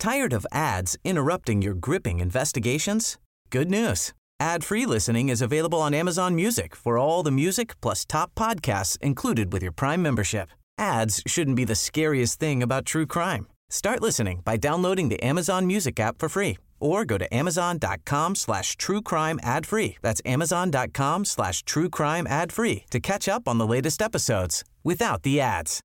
Tired of ads interrupting your gripping investigations? Good news. Ad-free listening is available on Amazon Music for all the music plus top podcasts included with your Prime membership. Ads shouldn't be the scariest thing about true crime. Start listening by downloading the Amazon Music app for free or go to amazon.com/truecrime ad-free. That's amazon.com/truecrime ad-free to catch up on the latest episodes without the ads.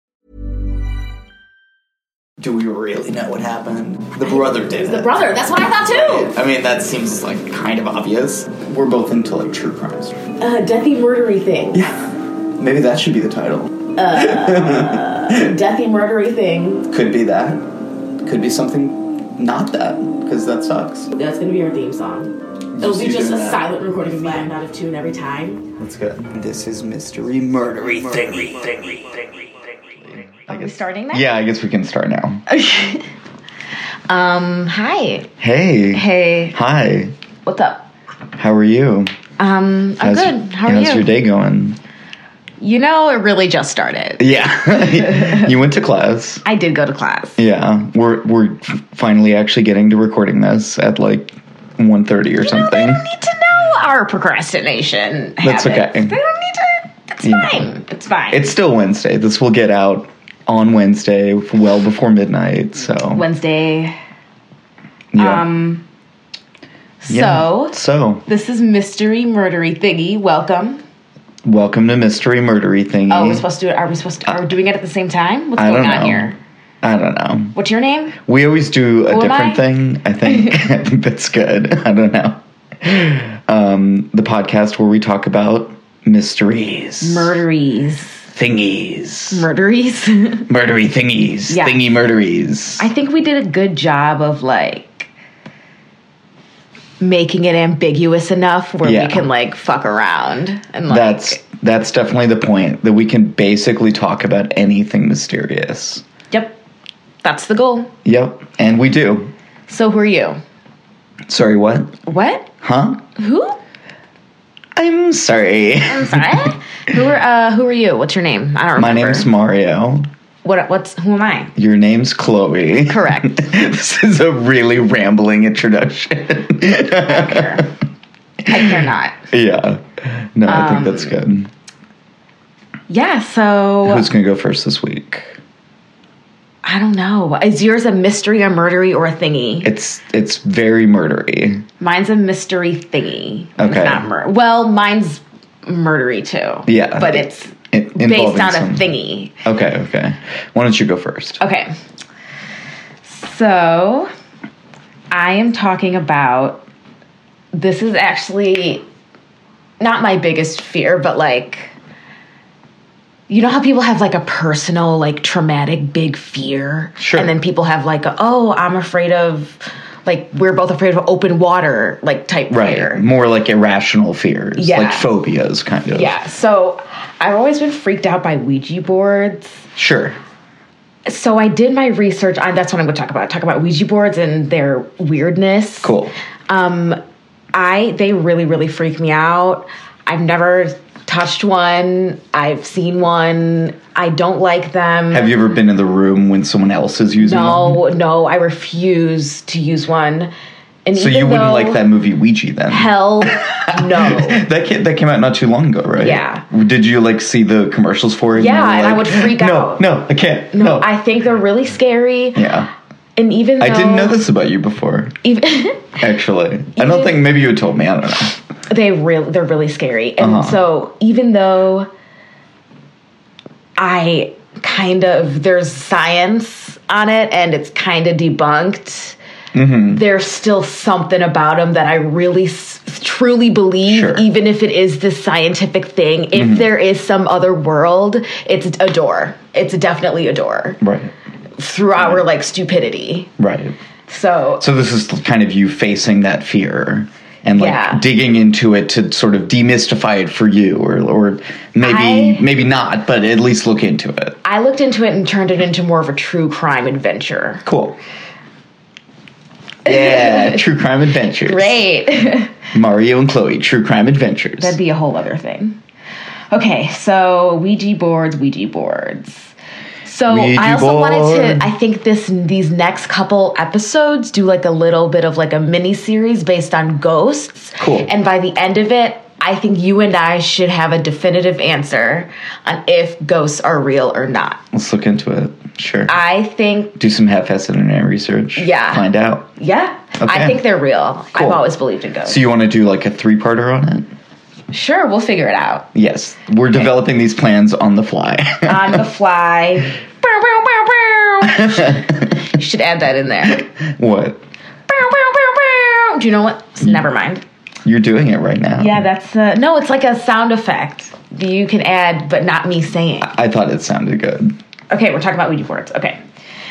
Do we really know what happened? The brother did it. The brother, that's what I thought too. I mean, that seems like kind of obvious. We're both into like true crimes. Deathy murdery thing. Yeah. Maybe that should be the title. Deathy murdery thing. Could be that. Could be something not that, because that sucks. That's going to be our theme song. It'll be just a silent recording of me and out of tune every time. That's good. This is Mystery Murdery Thingy. Are we starting now? Yeah, I guess we can start now. Hi. Hey. Hey. Hi. What's up? How are you? I'm good. How are you? How's your day going? You know, it really just started. Yeah. You went to class. I did go to class. Yeah. We're finally actually getting to recording this at like 1:30 or something. They don't need to know our procrastination habits. That's okay. They don't need to. It's fine. It's fine. It's still Wednesday. This will get out on Wednesday, well before midnight. So Wednesday. Yeah. So this is Mystery Murdery Thingy. Welcome. Welcome to Mystery Murdery Thingy. Oh, we're supposed to do it. Are we doing it at the same time? What's I going don't on know. here? I don't know. What's your name? We always do a Who am different I? thing. I think I think that's good. I don't know. The podcast where we talk about mysteries, Murderies. thingies, Murderies. murdery thingies, Yeah. thingy murderies. I think we did a good job of like making it ambiguous enough where Yeah. we can like fuck around and like That's definitely the point, that we can basically talk about anything mysterious. Yep. That's the goal. Yep, and we do. So who are you? Sorry, what? What? Huh? Who? I'm sorry. I'm sorry. Who are you? What's your name? I don't remember. My name's Mario. who am I? Your name's Chloe. Correct. This is a really rambling introduction. I care not. Yeah. No, I think that's good. Yeah, so Who's going to go first this week? I don't know. Is yours a mystery, a murdery, or a thingy? It's very murdery. Mine's a mystery thingy. Okay. It's not well, mine's murdery too. Yeah. But it's based involving on some- a thingy. Okay. Why don't you go first? Okay. So I am talking about, this is actually not my biggest fear, but like, you know how people have like a personal, like traumatic big fear? Sure. And then people have like, I'm afraid of, like, we're both afraid of open water, like type fear. More like irrational fears. Yeah. Like phobias, kind of. Yeah. So I've always been freaked out by Ouija boards. Sure. So I did my research on, that's what I'm going to talk about. Talk about Ouija boards and their weirdness. Cool. They really, really freak me out. I've never touched one. I've seen one. I don't like them. Have you ever been in the room when someone else is using one? No, I refuse to use one. And So even you wouldn't though- like that movie Ouija then? Hell no. That came out not too long ago, right? Yeah. Did you like see the commercials for it? Yeah, you were and I like, would freak out. No, I can't. No, I think they're really scary. Yeah. And even though I didn't know this about you before, even actually. I don't think, maybe you had told me, I don't know. they're really scary. And so even though there's science on it and it's kind of debunked, there's still something about them that I really truly believe, Sure. even if it is this scientific thing. If there is some other world, it's a door. It's definitely a door. Right. Through our like stupidity. Right. So this is kind of you facing that fear and like Yeah. digging into it to sort of demystify it for you, or maybe not, but at least look into it. I looked into it and turned it into more of a true crime adventure. Cool. Yeah, true crime adventures. Great. Mario and Chloe, true crime adventures. That'd be a whole other thing. Okay, so Ouija boards. So Ouija I also wanted board. to, I think these next couple episodes do like a little bit of like a mini series based on ghosts. Cool. And by the end of it, I think you and I should have a definitive answer on if ghosts are real or not. Let's look into it. Sure. I think, Do some half-assed internet research. Yeah. Find out. yeah, Okay. I think they're real. Cool. I've always believed in ghosts. So you want to do like a 3-parter on it? Sure, we'll figure it out. Yes. We're developing these plans on the fly. On the fly. Bow, bow, bow, bow. You should add that in there. What? Bow, bow, bow, bow. Do you know what? Never mind. You're doing it right now. Yeah, that's no. It's like a sound effect you can add, but not me saying. I thought it sounded good. Okay, we're talking about Ouija boards. Okay.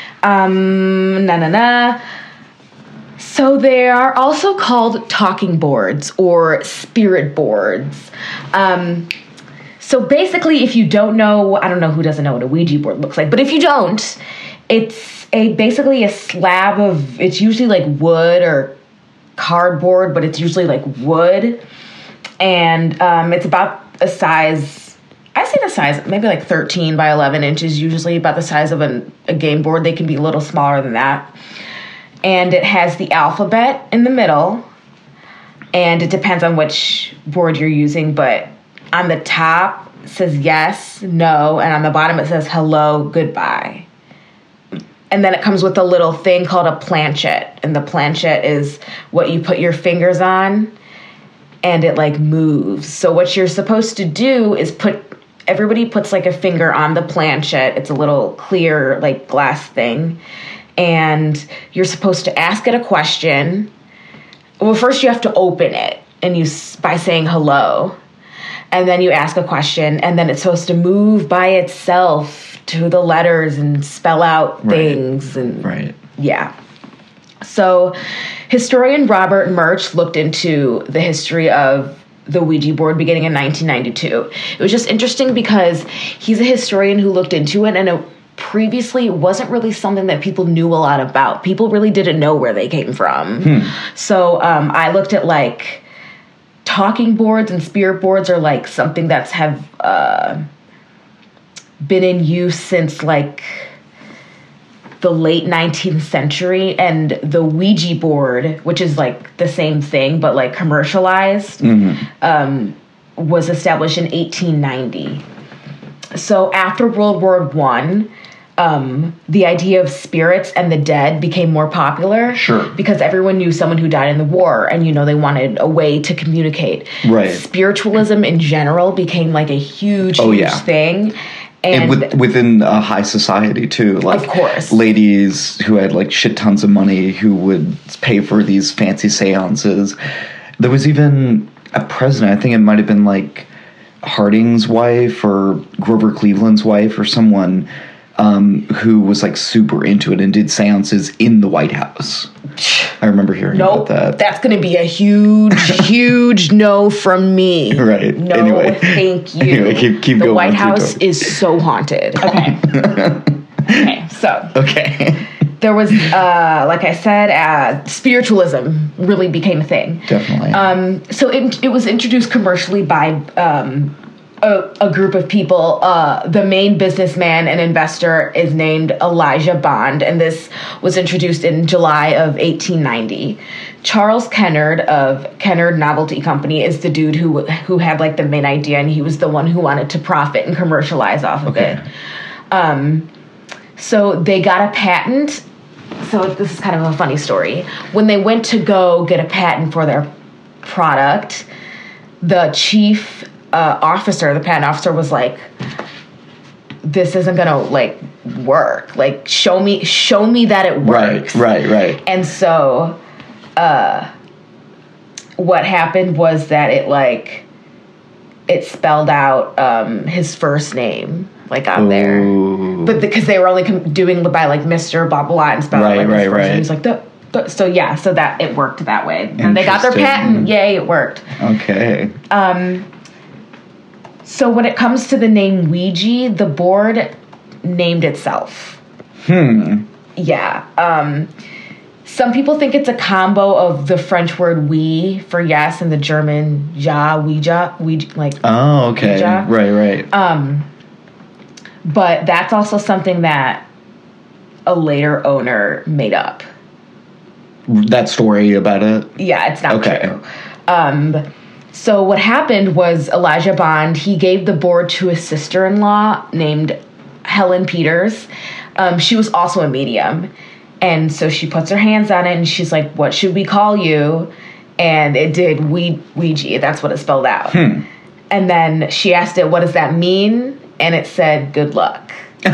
Na. So they are also called talking boards or spirit boards. So basically, if you don't know, I don't know who doesn't know what a Ouija board looks like, but if you don't, it's basically a slab of, it's usually like wood or cardboard, but it's usually like wood. And it's about a size, I say the size, maybe like 13 by 11 inches, usually about the size of a game board. They can be a little smaller than that. And it has the alphabet in the middle. And it depends on which board you're using, but on the top it says yes, no, and on the bottom it says hello, goodbye. And then it comes with a little thing called a planchette. And the planchette is what you put your fingers on and it like moves. So what you're supposed to do is everybody puts like a finger on the planchette. It's a little clear like glass thing. And you're supposed to ask it a question. Well, first you have to open it and by saying hello. And then you ask a question and then it's supposed to move by itself to the letters and spell out things. And Right. yeah. So historian Robert Murch looked into the history of the Ouija board beginning in 1992. It was just interesting because he's a historian who looked into it, and it previously wasn't really something that people knew a lot about. People really didn't know where they came from. So I looked at like talking boards and spirit boards are like something that's have been in use since like the late 19th century, and the Ouija board, which is like the same thing but like commercialized, was established in 1890. So after World War I, the idea of spirits and the dead became more popular. Sure. Because everyone knew someone who died in the war, and they wanted a way to communicate. Right. Spiritualism in general became like a huge thing. And within a high society too, like of course, ladies who had like shit tons of money who would pay for these fancy seances. There was even a president, I think it might have been like Harding's wife or Grover Cleveland's wife or someone, who was like super into it and did seances in the White House. I remember hearing about that. That's going to be a huge, huge no from me. Right. No, anyway. thank you. Anyway, keep the going. The White House is so haunted. Okay. Okay. There was, like I said, spiritualism really became a thing. Definitely. So it was introduced commercially by a group of people. The main businessman and investor is named Elijah Bond, and this was introduced in July of 1890. Charles Kennard of Kennard Novelty Company is the dude who had like the main idea, and he was the one who wanted to profit and commercialize off of it. So they got a patent. So this is kind of a funny story. When they went to go get a patent for their product, the chief officer, the patent officer, was like, "This isn't gonna like work. Like, show me that it works." Right. And so, what happened was that it spelled out his first name like on there, but because they were only doing by like Mr. blah blah blah and spelled out like his first name. He was like so that it worked that way, and they got their patent. Yay, it worked. Okay. So when it comes to the name Ouija, the board named itself. Yeah. Some people think it's a combo of the French word oui for yes and the German ja, Ouija, like. Oh, okay. Ouija. Right. But that's also something that a later owner made up. That story about it? Yeah, it's not okay. true. So what happened was Elijah Bond, he gave the board to his sister-in-law named Helen Peters. She was also a medium. And so she puts her hands on it and she's like, what should we call you? And it did Ouija. That's what it spelled out. And then she asked it, what does that mean? And it said, good luck.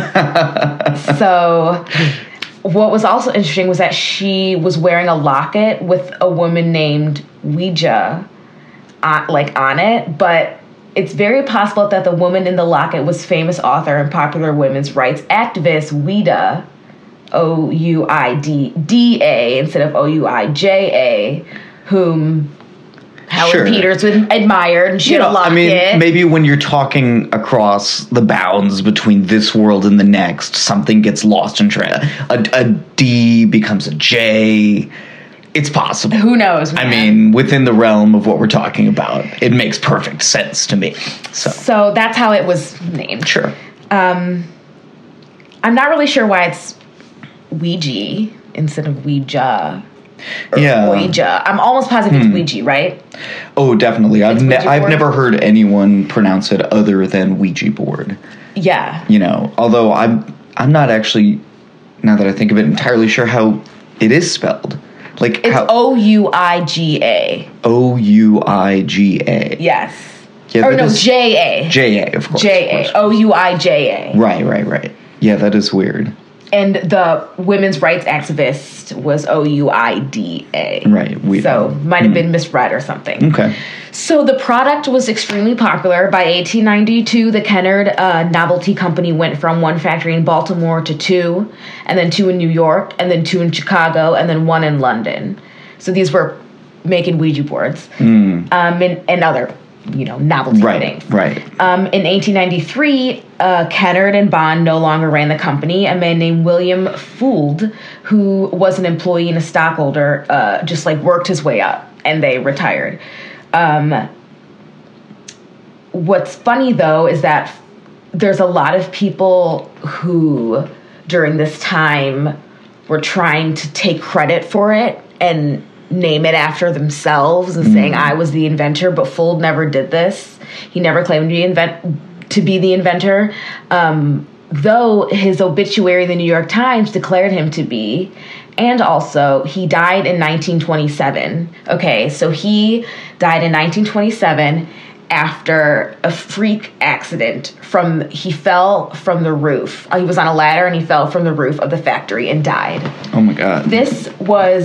So what was also interesting was that she was wearing a locket with a woman named Ouija on it. But it's very possible that the woman in the locket was famous author and popular women's rights activist Ouida, Ouida, instead of Ouija, whom Helen Peters admired, and she had a locket. I mean, maybe when you're talking across the bounds between this world and the next, something gets lost in a D becomes a J. It's possible. Who knows, man? I mean, within the realm of what we're talking about, it makes perfect sense to me. So that's how it was named. Sure. I'm not really sure why it's Ouija instead of Ouija. Ouija. I'm almost positive it's Ouija, right? Oh, definitely. I've never heard anyone pronounce it other than Ouija board. Yeah. You know, although I'm not actually, now that I think of it, entirely sure how it is spelled. Like it's Ouiga. Ouiga. Yes. Yeah, or no, J-A. J-A, of course. J-A. Ouija. Right. Yeah, that is weird. And the women's rights activist was Ouida. Right. So might have been misread or something. Okay. So the product was extremely popular. By 1892, the Kennard Novelty Company went from one factory in Baltimore to two, and then two in New York, and then two in Chicago, and then one in London. So these were making Ouija boards and other, novelty things. Right. In 1893, Kennard and Bond no longer ran the company. A man named William Fould, who was an employee and a stockholder, just worked his way up, and they retired. What's funny, though, is that there's a lot of people who, during this time, were trying to take credit for it and name it after themselves and saying, I was the inventor, but Fould never did this. He never claimed to be the inventor, though his obituary in the New York Times declared him to be. And also, he died in 1927. Okay, so he died in 1927 after a freak accident. He fell from the roof. He was on a ladder and he fell from the roof of the factory and died. Oh my God. This was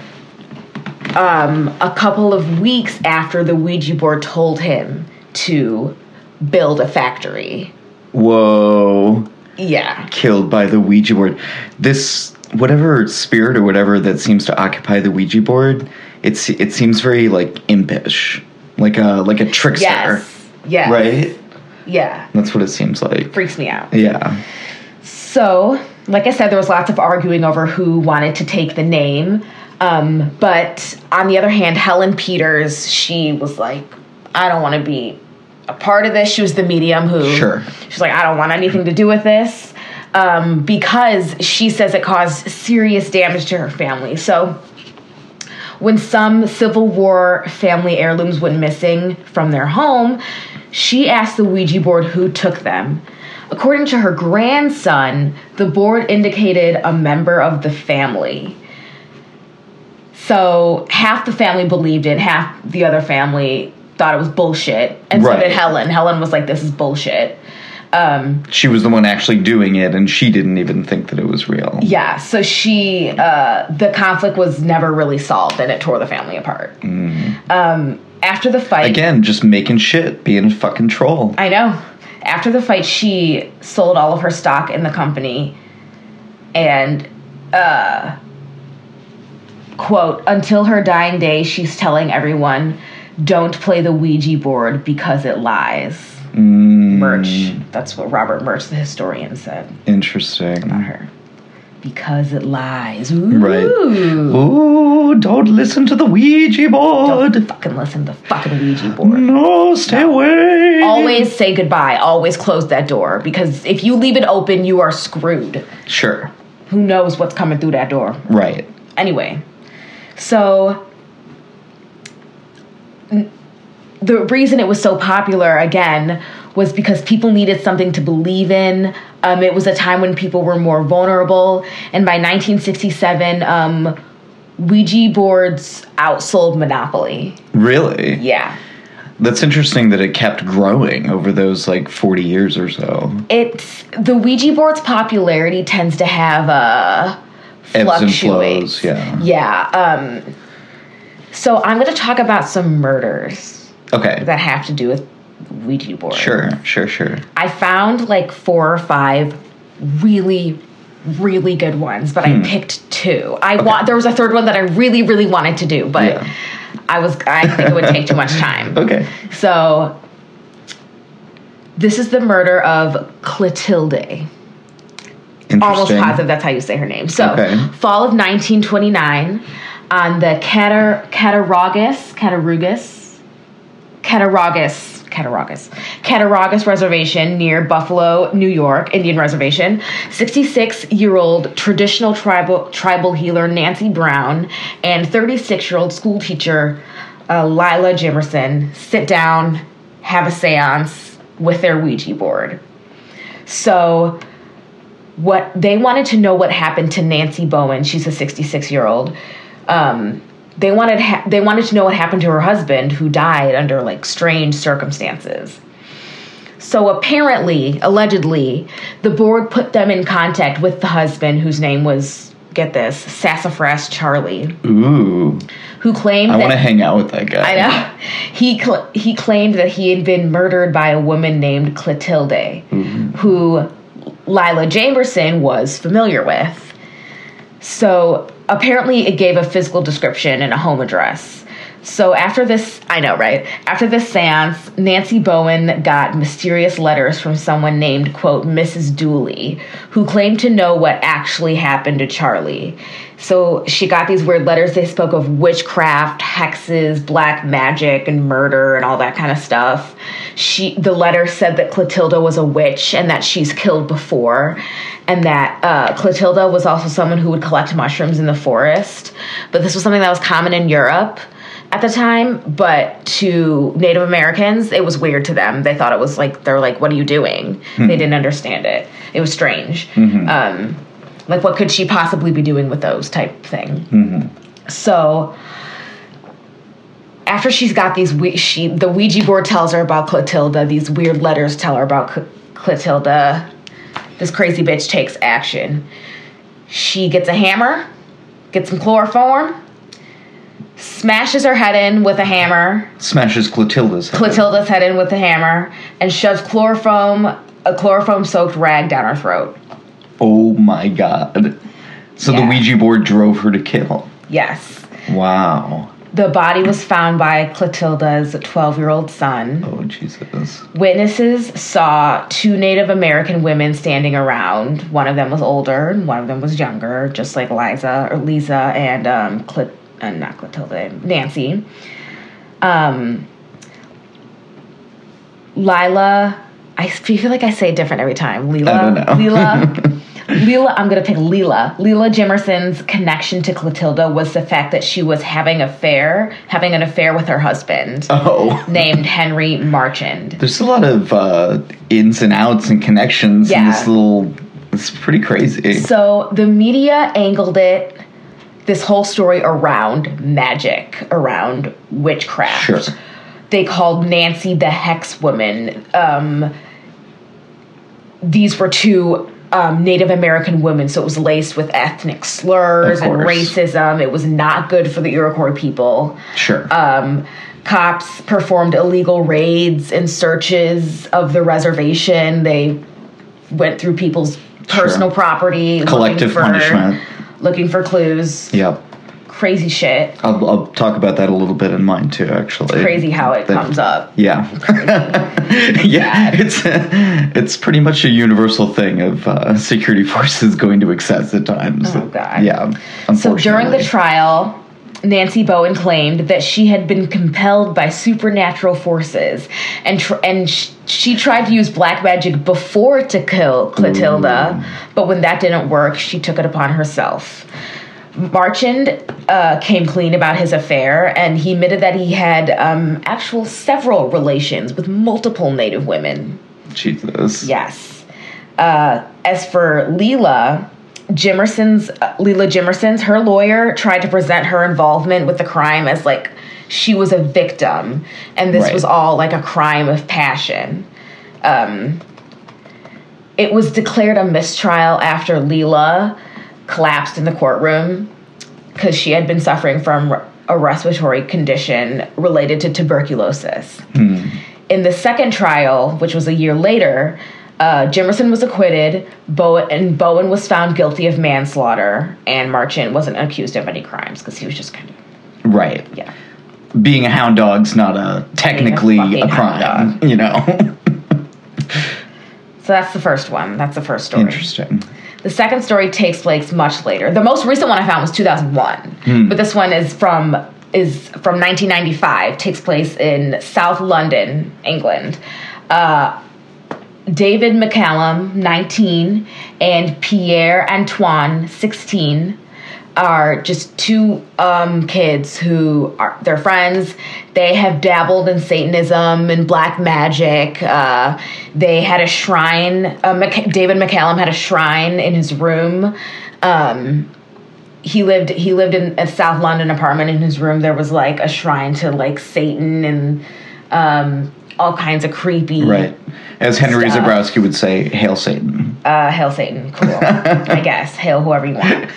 a couple of weeks after the Ouija board told him to build a factory. Whoa. Yeah. Killed by the Ouija board. This, whatever spirit or whatever that seems to occupy the Ouija board, it seems very impish. Like a trickster. Yes. Right? Yeah. That's what it seems like. Freaks me out. Yeah. So, like I said, there was lots of arguing over who wanted to take the name. But on the other hand, Helen Peters, she was like, I don't want to be a part of this. She was the medium who... Sure. She's like, I don't want anything to do with this. Because she says it caused serious damage to her family. So when some Civil War family heirlooms went missing from their home, she asked the Ouija board who took them. According to her grandson, the board indicated a member of the family. So half the family believed it, half the other family thought it was bullshit. And so did Helen. Helen was like, this is bullshit. She was the one actually doing it, and she didn't even think that it was real. Yeah, so the conflict was never really solved, and it tore the family apart. After the fight... Again, just making shit, being a fucking troll. I know. After the fight, she sold all of her stock in the company, and... quote, until her dying day, she's telling everyone, don't play the Ouija board because it lies. Murch. That's what Robert Murch, the historian, said. Interesting. About her. Because it lies. Ooh. Right. Ooh, don't listen to the Ouija board. Don't fucking listen to the fucking Ouija board. No, stay away. Always say goodbye. Always close that door. Because if you leave it open, you are screwed. Sure. Who knows what's coming through that door? Right. Anyway, so the reason it was so popular, again, was because people needed something to believe in. It was a time when people were more vulnerable. And by 1967, Ouija boards outsold Monopoly. Really? Yeah. That's interesting that it kept growing over those, 40 years or so. The Ouija board's popularity tends to have ebbs and flows, yeah. Yeah. So I'm going to talk about some murders. Okay. That have to do with Ouija board. Sure. I found 4 or 5 really, really good ones, but I picked 2. There was a third one that I really, really wanted to do, but I think it would take too much time. Okay. So this is the murder of Clotilde. Interesting. Almost positive that's how you say her name. So fall of 1929 on the Cattaraugus Reservation near Buffalo, New York, Indian Reservation. 66-year-old traditional tribal healer Nancy Brown and 36-year-old school teacher Lila Jimerson sit down, have a seance with their Ouija board. So what they wanted to know what happened to Nancy Bowen. She's a 66-year-old. They wanted to know what happened to her husband, who died under strange circumstances. So allegedly, the board put them in contact with the husband, whose name was, get this, Sassafras Charlie. Ooh. Who claimed I want to hang out with that guy. I know. He claimed that he had been murdered by a woman named Clotilde, who Lila Jamerson was familiar with. So apparently it gave a physical description and a home address. So after this, I know, right? After this seance, Nancy Bowen got mysterious letters from someone named, quote, Mrs. Dooley, who claimed to know what actually happened to Charlie. So she got these weird letters. They spoke of witchcraft, hexes, black magic, and murder, and all that kind of stuff. The letter said that Clotilde was a witch and that she's killed before, and that Clotilde was also someone who would collect mushrooms in the forest. But this was something that was common in Europe at the time, but to Native Americans, it was weird to them. They thought it was they're like, what are you doing? They didn't understand it. It was strange. What could she possibly be doing with those type thing? So after she's got the Ouija board tells her about Clotilde, these weird letters tell her about Clotilde. This crazy bitch takes action. She gets a hammer, gets some chloroform, smashes her head in with a hammer. Smashes Clotilde's head in with a hammer, and shoves a chloroform-soaked rag down her throat. Oh my God. So the Ouija board drove her to kill. Yes. Wow. The body was found by Clotilde's 12-year-old son. Oh, Jesus. Witnesses saw 2 Native American women standing around. One of them was older and one of them was younger, just like Lisa and not Clotilde, Nancy. Lila, I feel like I say it different every time. I don't know. I'm going to pick Lila. Lila Jimerson's connection to Clotilde was the fact that she was having an affair with her husband. Oh. Named Henry Marchand. There's a lot of ins and outs and connections in this it's pretty crazy. So the media angled this whole story around magic, around witchcraft. Sure. They called Nancy the Hex Woman. These were 2 Native American women, so it was laced with ethnic slurs and racism. It was not good for the Iroquois people. Sure. Cops performed illegal raids and searches of the reservation. They went through people's personal property. Collective punishment. Looking for clues. Yep. Crazy shit. I'll talk about that a little bit in mine too, actually. It's crazy how it comes up. Yeah. Yeah. It's pretty much a universal thing of security forces going to excess at times. Oh, God. Yeah. So during the trial, Nancy Bowen claimed that she had been compelled by supernatural forces, and she tried to use black magic before to kill Clotilda, but when that didn't work, she took it upon herself. Marchand came clean about his affair, and he admitted that he had several relations with multiple Native women. Jesus. Yes. As for Leela Jimerson's, her lawyer tried to present her involvement with the crime as like she was a victim, and this was all like a crime of passion. It was declared a mistrial after Leela collapsed in the courtroom because she had been suffering from a respiratory condition related to tuberculosis. In the second trial, which was a year later, Jimerson was acquitted, Bowen was found guilty of manslaughter, and Marchand wasn't accused of any crimes because he was just kind of... Right. Yeah. Being a hound dog's not technically a crime, you know? So that's the first one. That's the first story. Interesting. The second story takes place much later. The most recent one I found was 2001, but this one is from 1995, takes place in South London, England. David McCallum, 19, and Pierre Antoine, 16, are just two kids who are they're friends. They have dabbled in Satanism and black magic. They had a shrine. David McCallum had a shrine in his room. He lived in a South London apartment. In his room, there was like a shrine to like Satan and all kinds of creepy. Right. As Henry stuff. Zebrowski would say, "Hail Satan." Hail Satan. Cool. I guess. Hail whoever you want.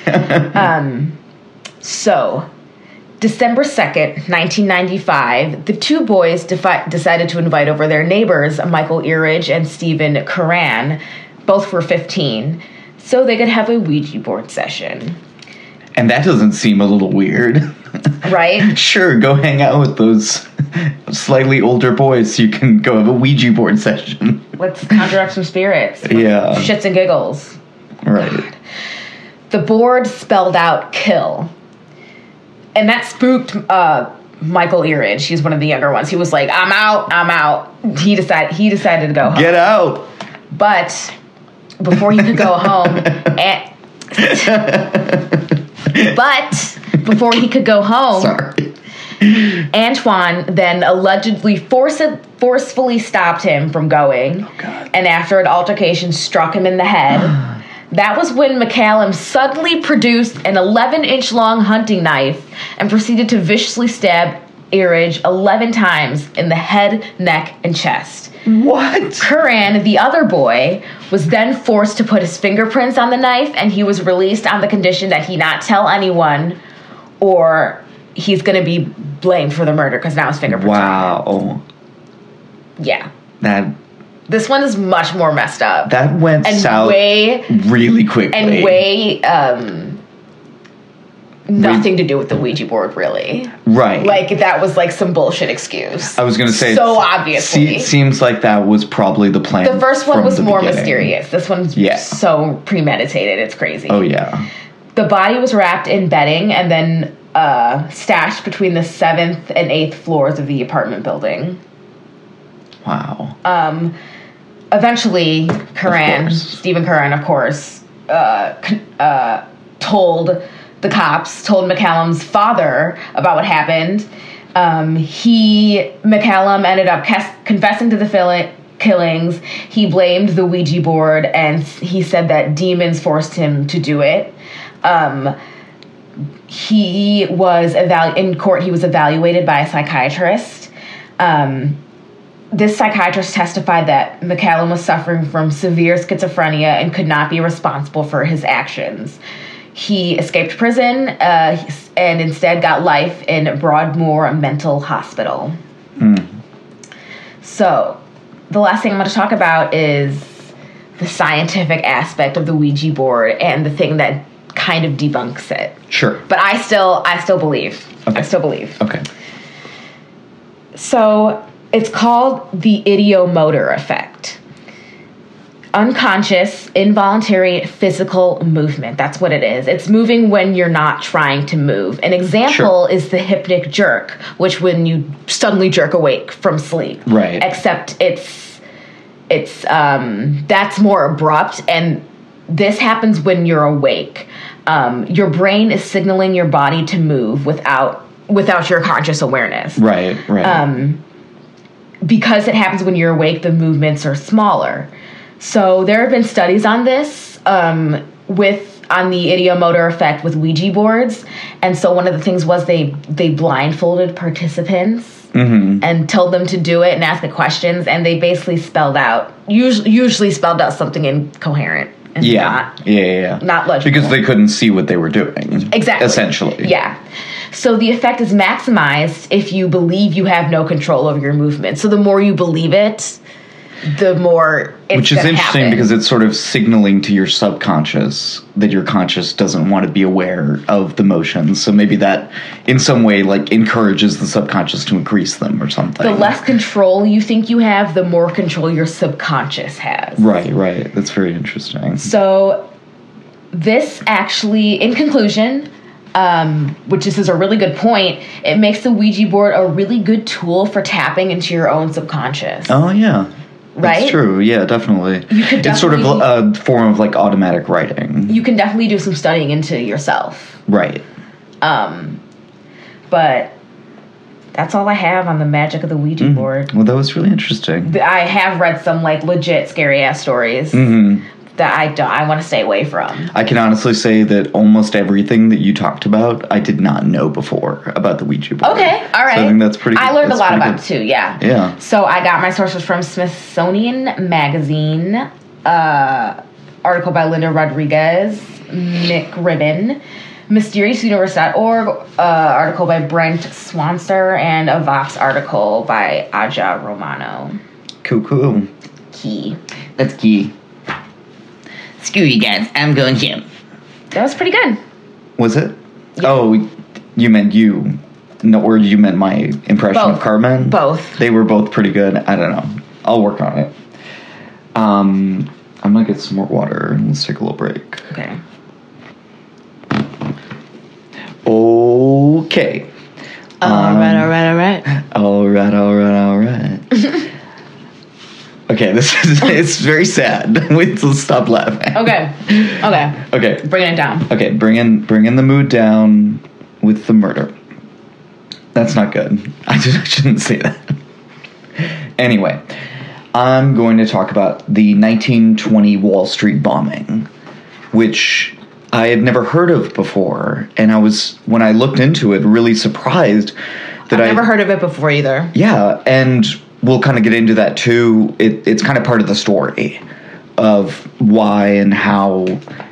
So, December 2nd, 1995, the two boys decided to invite over their neighbors, Michael Eridge and Stephen Curran. Both were 15, so they could have a Ouija board session. And that doesn't seem a little weird. Right? Sure, go hang out with those slightly older boys so you can go have a Ouija board session. Let's conjure up some spirits. Yeah. Shits and giggles. Right. God. The board spelled out kill. And that spooked Michael Eridge. He's one of the younger ones. He was like, I'm out. He decided to go home. Get out. But before he could go home, Sorry. Antoine then allegedly forcefully stopped him from going. Oh, God. And after an altercation, struck him in the head. That was when McCallum suddenly produced an 11-inch long hunting knife and proceeded to viciously stab Eridge 11 times in the head, neck, and chest. What? Curran, the other boy, was then forced to put his fingerprints on the knife, and he was released on the condition that he not tell anyone, or he's going to be blamed for the murder because now his fingerprints are on him. Yeah. This one is much more messed up. That went south really quickly. And nothing to do with the Ouija board, really. Right. Like, that was like some bullshit excuse. I was going to say. So obviously. Seems like that was probably the plan. The first one was more beginning. mysterious. This one's so premeditated. It's crazy. Oh, yeah. The body was wrapped in bedding and then stashed between the 7th and 8th floors of the apartment building. Wow. Eventually, Stephen Curran, of course, told McCallum's father about what happened. McCallum ended up confessing to the killings. He blamed the Ouija board, and he said that demons forced him to do it. He was in court. He was evaluated by a psychiatrist. This psychiatrist testified that McCallum was suffering from severe schizophrenia and could not be responsible for his actions. He escaped prison and instead got life in Broadmoor Mental Hospital. So, the last thing I'm going to talk about is the scientific aspect of the Ouija board and the thing that kind of debunks it. Sure. But I still believe. Okay. I still believe. Okay. So, it's called the ideomotor effect. unconscious, involuntary physical movement. That's what it is. It's moving when you're not trying to move. An example is the hypnic jerk, which when you suddenly jerk awake from sleep. Right. Except it's that's more abrupt, and this happens when you're awake. Your brain is signaling your body to move without your conscious awareness. Right. Because it happens when you're awake, the movements are smaller. So there have been studies on this on the ideomotor effect with Ouija boards. And so one of the things was they blindfolded participants and told them to do it and ask the questions. And they basically usually spelled out something incoherent. And not legible. Because they couldn't see what they were doing. Exactly. Essentially. Yeah. So the effect is maximized if you believe you have no control over your movement. So the more you believe it, the more it's Which is interesting happen. Because it's sort of signaling to your subconscious that your conscious doesn't want to be aware of the motions. So maybe that in some way like encourages the subconscious to increase them or something. The less control you think you have, the more control your subconscious has. Right. That's very interesting. So this actually, in conclusion, which this is a really good point, it makes the Ouija board a really good tool for tapping into your own subconscious. Oh, yeah. Right? That's true. Yeah, definitely. It's sort of a form of like automatic writing. You can definitely do some studying into yourself. Right. But that's all I have on the magic of the Ouija board. Well, that was really interesting. I have read some like legit scary ass stories that I want to stay away from. I can honestly say that almost everything that you talked about, I did not know before about the Ouija board. Okay, all right. So I think that's pretty good. I learned a lot about it too, yeah. Yeah. So I got my sources from Smithsonian Magazine, article by Linda Rodriguez, McRibbon, MysteriousUniverse.org, article by Brent Swanser, and a Vox article by Aja Romano. Cool. Key. That's key. Screw you guys, I'm going home. That was pretty good. Was it? Yeah. Oh, you meant you. No, or you meant my impression of Carmen? Both. They were both pretty good. I don't know. I'll work on it. I'm going to get some more water and let's take a little break. Okay. Okay. All right. Okay, it's very sad. Let's stop laughing. Okay. Bringing it down. Okay, bring in the mood down with the murder. That's not good. I shouldn't say that. Anyway, I'm going to talk about the 1920 Wall Street bombing, which I had never heard of before, and I was, when I looked into it, really surprised that I've never heard of it before either. Yeah, and we'll kind of get into that too. It's kind of part of the story of why and how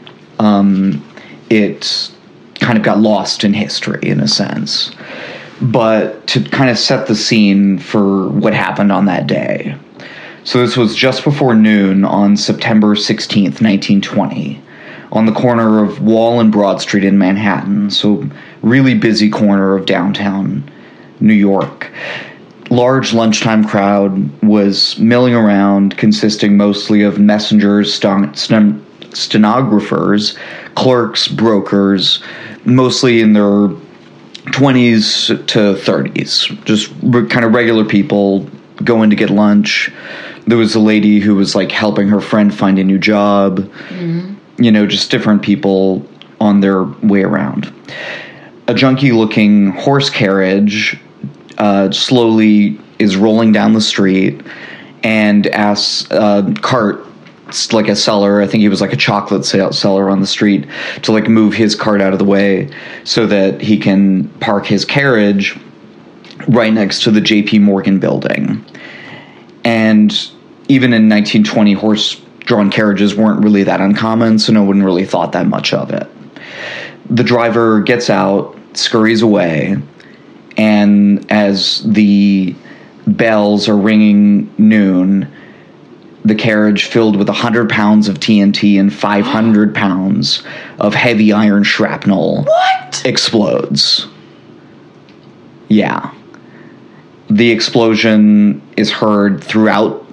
it kind of got lost in history in a sense. But to kind of set the scene for what happened on that day. So this was just before noon on September 16th, 1920, on the corner of Wall and Broad Street in Manhattan. So really busy corner of downtown New York. Large lunchtime crowd was milling around, consisting mostly of messengers, stenographers, clerks, brokers, mostly in their 20s to 30s, just kind of regular people going to get lunch. There was a lady who was like helping her friend find a new job, just different people on their way around. A junky-looking horse carriage slowly is rolling down the street and asks a cart, like a seller, I think he was like a chocolate seller on the street, to like move his cart out of the way so that he can park his carriage right next to the JP Morgan building. And even in 1920, horse-drawn carriages weren't really that uncommon, so no one really thought that much of it. The driver gets out, scurries away, and as the bells are ringing noon, the carriage filled with 100 pounds of TNT and 500 pounds of heavy iron shrapnel explodes. Yeah. The explosion is heard throughout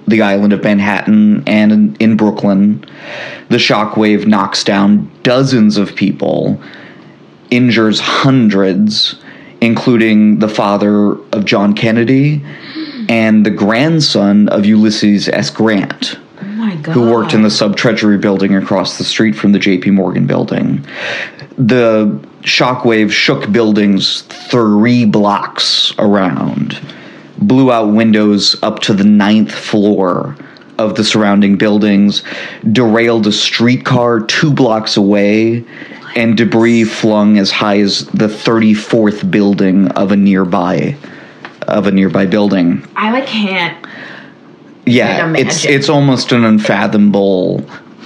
the island of Manhattan and in Brooklyn. The shockwave knocks down dozens of people, injures hundreds, including the father of John Kennedy and the grandson of Ulysses S. Grant, who worked in the Sub-Treasury building across the street from the J.P. Morgan building. The shockwave shook buildings 3 blocks around, blew out windows up to the 9th floor of the surrounding buildings, derailed a streetcar 2 blocks away, and debris flung as high as the 34th building of a nearby building. I can't. Yeah, it's almost an unfathomable,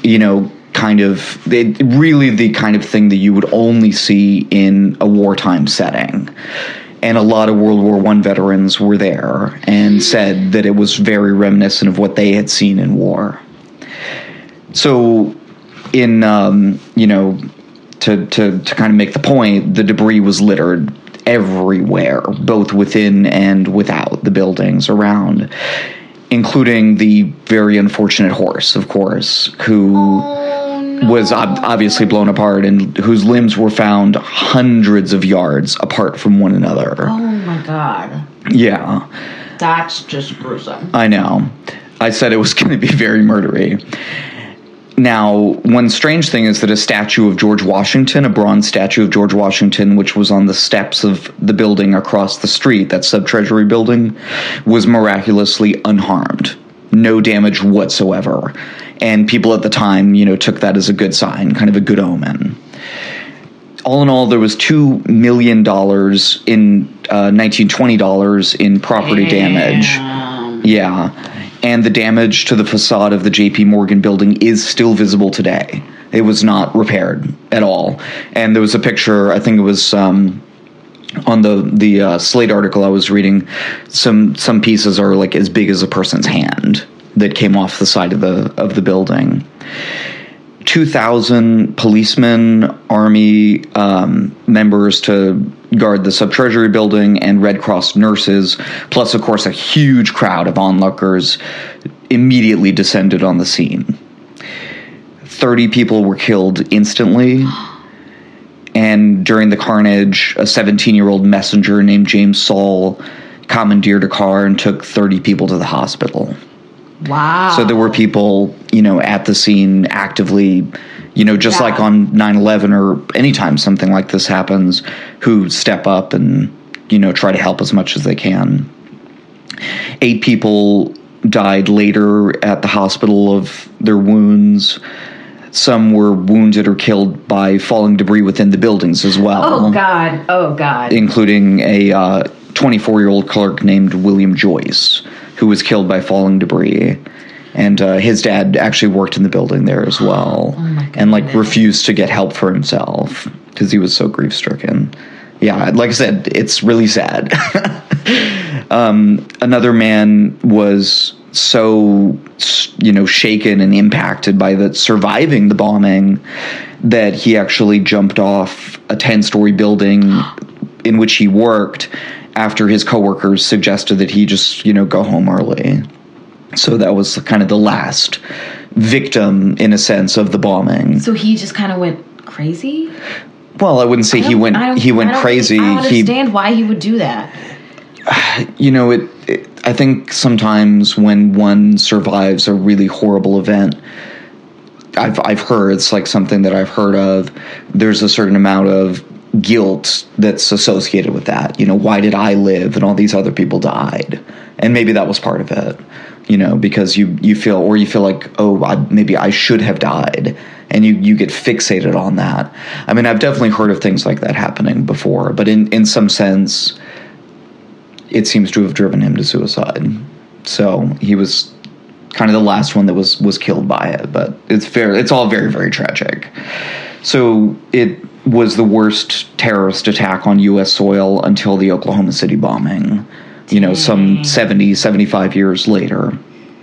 really the kind of thing that you would only see in a wartime setting. And a lot of World War I veterans were there and said that it was very reminiscent of what they had seen in war. So, to kind of make the point, the debris was littered everywhere, both within and without the buildings around, including the very unfortunate horse, of course, who was obviously blown apart and whose limbs were found hundreds of yards apart from one another. Oh my God. Yeah. That's just gruesome. I know. I said it was going to be very murdery. Now, one strange thing is that a statue of George Washington, a bronze statue of George Washington, which was on the steps of the building across the street, that Sub-Treasury building, was miraculously unharmed. No damage whatsoever. And people at the time, took that as a good sign, kind of a good omen. All in all, there was $2 million in 1920 dollars in property damage. Yeah. And the damage to the facade of the J.P. Morgan building is still visible today. It was not repaired at all. And there was a picture, I think it was on the Slate article I was reading, some pieces are like as big as a person's hand that came off the side of the building. 2,000 policemen, army members to guard the Sub-Treasury building, and Red Cross nurses, plus, of course, a huge crowd of onlookers immediately descended on the scene. 30 people were killed instantly, and during the carnage, a 17-year-old messenger named James Saul commandeered a car and took 30 people to the hospital. Wow. So there were people, at the scene actively, just like on 9/11 or anytime something like this happens, who step up and, try to help as much as they can. 8 people died later at the hospital of their wounds. Some were wounded or killed by falling debris within the buildings as well. Oh, God. Including a 24-year-old clerk named William Joyce, who was killed by falling debris. And his dad actually worked in the building there as well. Oh my and refused to get help for himself because he was so grief-stricken. Yeah, like I said, it's really sad. Another man was so, shaken and impacted by surviving the bombing that he actually jumped off a 10-story building in which he worked after his coworkers suggested that he just, go home early. So that was kind of the last victim, in a sense, of the bombing. So he just kind of went crazy? Well, I wouldn't say he went crazy. I don't understand why he would do that. I think sometimes when one survives a really horrible event, I've heard, it's like something that I've heard of, there's a certain amount of guilt that's associated with that. Why did I live and all these other people died? And maybe that was part of it, because you feel like, maybe I should have died. And you get fixated on that. I mean, I've definitely heard of things like that happening before, but in some sense, it seems to have driven him to suicide. So he was kind of the last one that was killed by it, but it's all very, very tragic. So it was the worst terrorist attack on U.S. soil until the Oklahoma City bombing, some 74 years later.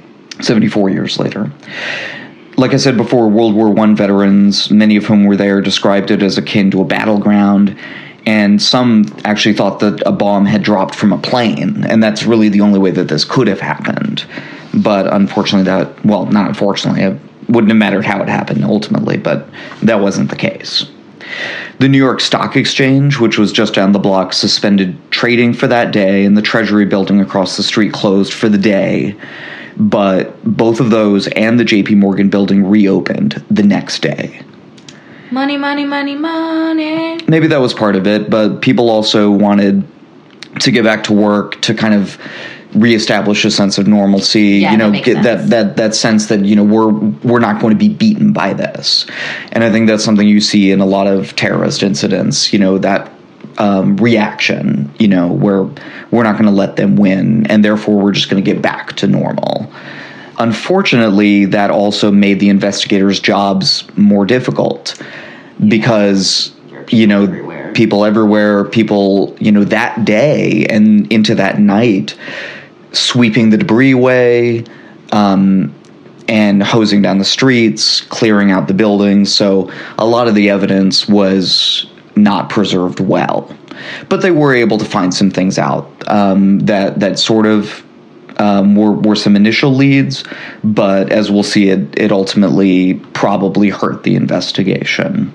Like I said before, World War I veterans, many of whom were there, described it as akin to a battleground, and some actually thought that a bomb had dropped from a plane, and that's really the only way that this could have happened. But unfortunately not unfortunately, it wouldn't have mattered how it happened ultimately, but that wasn't the case. The New York Stock Exchange, which was just down the block, suspended trading for that day, and the Treasury building across the street closed for the day. But both of those and the JP Morgan building reopened the next day. Money, money, money, money. Maybe that was part of it, but people also wanted to get back to work to kind of reestablish a sense of normalcy, Yeah, that makes sense. that sense that, we're not going to be beaten by this. And I think that's something you see in a lot of terrorist incidents, that reaction, where we're not going to let them win, and therefore we're just going to get back to normal. Unfortunately, that also made the investigators' jobs more difficult because, people everywhere, that day and into that night, sweeping the debris away, and hosing down the streets, clearing out the buildings. So a lot of the evidence was not preserved well. But they were able to find some things out that sort of were some initial leads, but as we'll see, it ultimately probably hurt the investigation.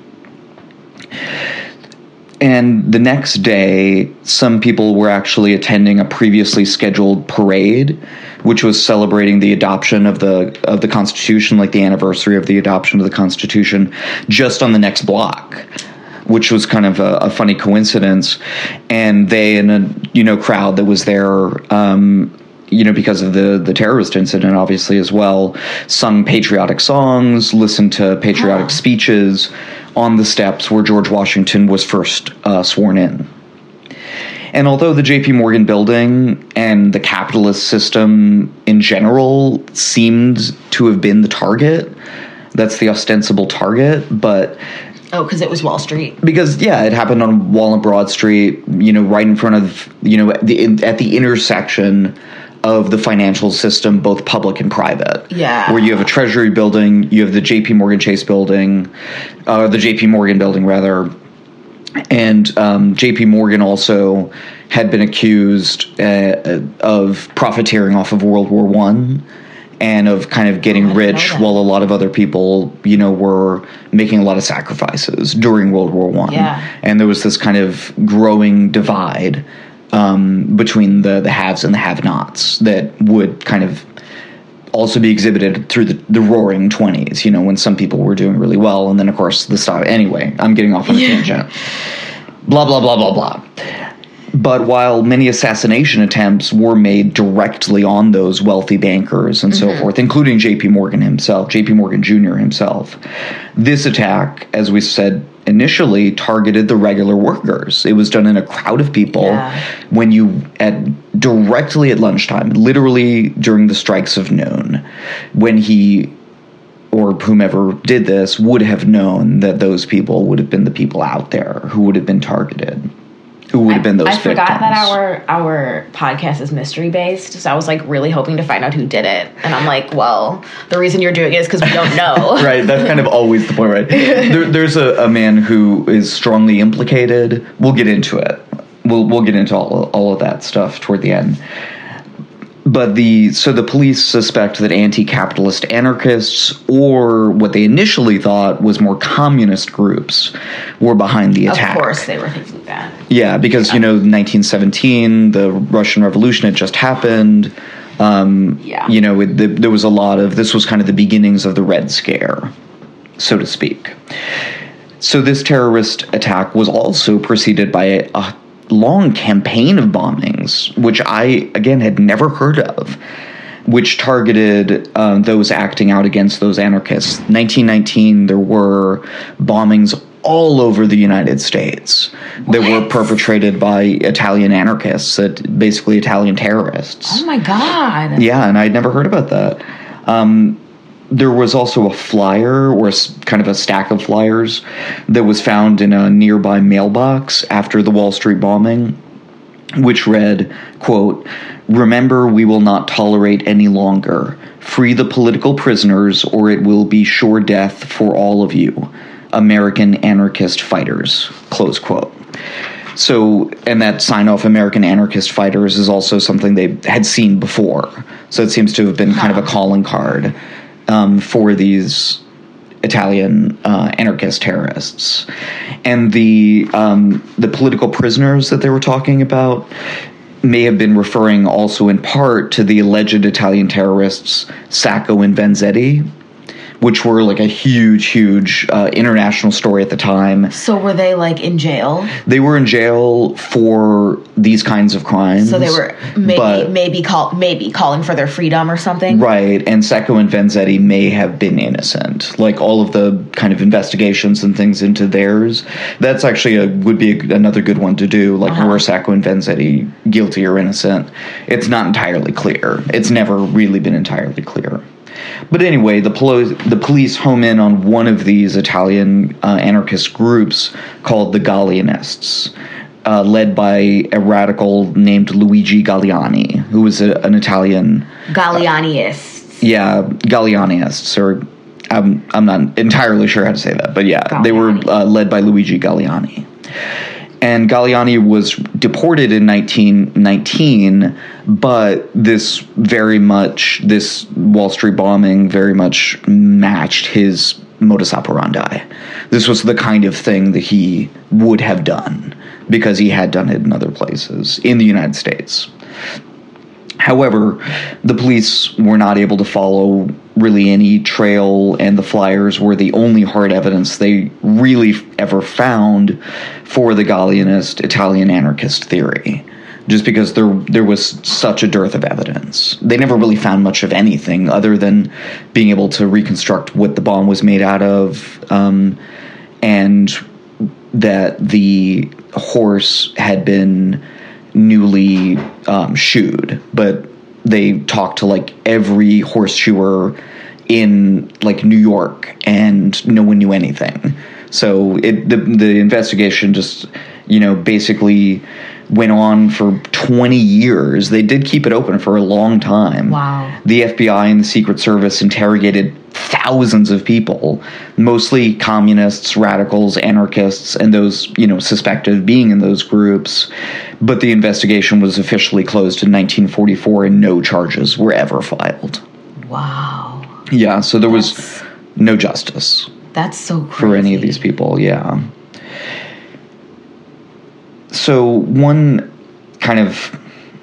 And the next day, some people were actually attending a previously scheduled parade, which was celebrating the adoption of the Constitution, like the anniversary of the adoption of the Constitution, just on the next block, which was kind of a funny coincidence. And they and a crowd that was there, because of the terrorist incident, obviously as well, sung patriotic songs, listened to patriotic speeches on the steps where George Washington was first sworn in. And although the JP Morgan building and the capitalist system in general seemed to have been the target, that's the ostensible target, but... Oh, because it was Wall Street. Because, it happened on Wall and Broad Street, right in front of, at the intersection of the financial system, both public and private. Yeah. Where you have a Treasury building, you have the JP Morgan Chase building, the JP Morgan building, rather. And JP Morgan also had been accused of profiteering off of World War I and of kind of getting rich while a lot of other people, were making a lot of sacrifices during World War I. Yeah. And there was this kind of growing divide between the haves and the have-nots that would kind of also be exhibited through the roaring 20s, when some people were doing really well. And then, of course, the stock. Anyway, I'm getting off on a tangent. Blah, blah, blah, blah, blah. But while many assassination attempts were made directly on those wealthy bankers and so forth, including JP Morgan himself, JP Morgan Jr. himself, this attack, as we said initially, targeted the regular workers. It was done in a crowd of people when directly at lunchtime, literally during the strikes of noon, when he or whomever did this would have known that those people would have been the people out there who would have been targeted. Who would have been those victims. I forgot that our podcast is mystery based, so I was like really hoping to find out who did it, and I'm like, well, the reason you're doing it is because we don't know. Right, that's kind of always the point, right? There's a man who is strongly implicated. We'll get into it. We'll get into all of that stuff toward the end. But the police suspect that anti-capitalist anarchists, or what they initially thought was more communist groups, were behind the attack. Of course they were thinking that. Yeah, because, 1917, the Russian Revolution had just happened. There was a lot of... This was kind of the beginnings of the Red Scare, so to speak. So this terrorist attack was also preceded by a long campaign of bombings, which I, again, had never heard of, which targeted those acting out against those anarchists. 1919, there were bombings all over the United States that were perpetrated by Italian anarchists, basically Italian terrorists. Oh, my God. Yeah, and I'd never heard about that. There was also a flyer, or kind of a stack of flyers, that was found in a nearby mailbox after the Wall Street bombing, which read, quote, "Remember, we will not tolerate any longer. Free the political prisoners, or it will be sure death for all of you. American anarchist fighters," close quote. So, and that sign-off American Anarchist Fighters is also something they had seen before. So it seems to have been kind of a calling card for these Italian anarchist terrorists. And the political prisoners that they were talking about may have been referring also in part to the alleged Italian terrorists Sacco and Vanzetti, which were like a huge international story at the time. So were they like in jail? They were in jail for these kinds of crimes. So they were maybe calling for their freedom or something? Right, and Sacco and Vanzetti may have been innocent. Like all of the kind of investigations and things into theirs, that's actually would be another good one to do. Like, were Sacco and Vanzetti guilty or innocent? It's not entirely clear. It's never really been entirely clear. But anyway, the police home in on one of these Italian anarchist groups called the Gallianists, led by a radical named Luigi Galliani, who was an Italian... Gallianists. Yeah, Gallianists, or I'm not entirely sure how to say that, but yeah, Galliani. They were led by Luigi Galliani. And Galliani was deported in 1919, but this Wall Street bombing very much matched his modus operandi. This was the kind of thing that he would have done because he had done it in other places in the United States. However, the police were not able to follow really any trail, and the flyers were the only hard evidence they really ever found for the Gallianist Italian anarchist theory, just because there was such a dearth of evidence. They never really found much of anything other than being able to reconstruct what the bomb was made out of, and that the horse had been newly shoed, but they talked to like every horseshoer in like New York, and no one knew anything. So the investigation just basically went on for 20 years. They did keep it open for a long time. Wow. The FBI and the Secret Service interrogated thousands of people, mostly communists, radicals, anarchists, and those, suspected of being in those groups. But the investigation was officially closed in 1944 and no charges were ever filed. Wow. Yeah, so there was no justice. That's so crazy. For any of these people, yeah. So one kind of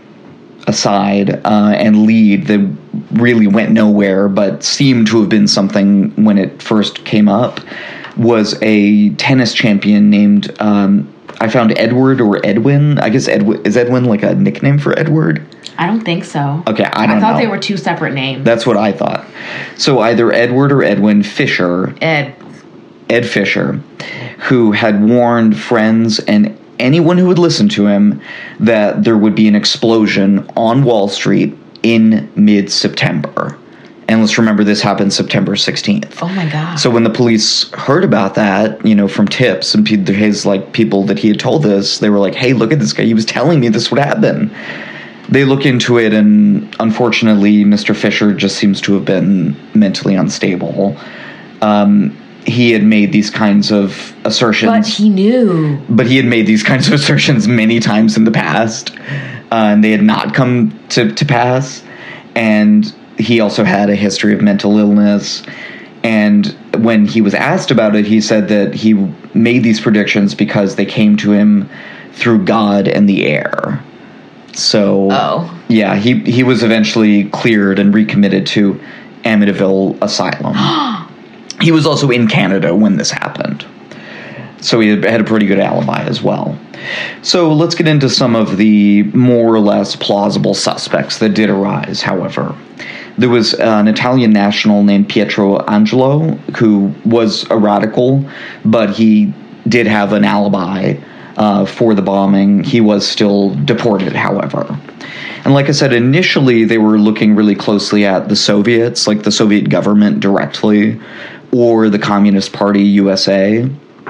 aside and lead that really went nowhere but seemed to have been something when it first came up was a tennis champion named, I found Edward or Edwin. I guess is Edwin like a nickname for Edward? I don't think so. Okay, I don't know. I thought they were two separate names. That's what I thought. So either Edward or Edwin Fisher. Ed Fisher, who had warned friends and anyone who would listen to him that there would be an explosion on Wall Street in mid-September. And let's remember this happened September 16th. Oh my God. So when the police heard about that, from tips and his people that he had told this, they were like, hey, look at this guy. He was telling me this would happen. They look into it, and unfortunately, Mr. Fisher just seems to have been mentally unstable. He had made these kinds of assertions. But he knew. But he had made these kinds of assertions many times in the past, and they had not come to pass. And he also had a history of mental illness. And when he was asked about it, he said that he made these predictions because they came to him through God and the air. So, yeah, he was eventually cleared and recommitted to Amityville Asylum. He was also in Canada when this happened. So he had a pretty good alibi as well. So let's get into some of the more or less plausible suspects that did arise, however. There was an Italian national named Pietro Angelo, who was a radical, but he did have an alibi for the bombing. He was still deported, however. And like I said, initially they were looking really closely at the Soviets, like the Soviet government directly, or the Communist Party USA.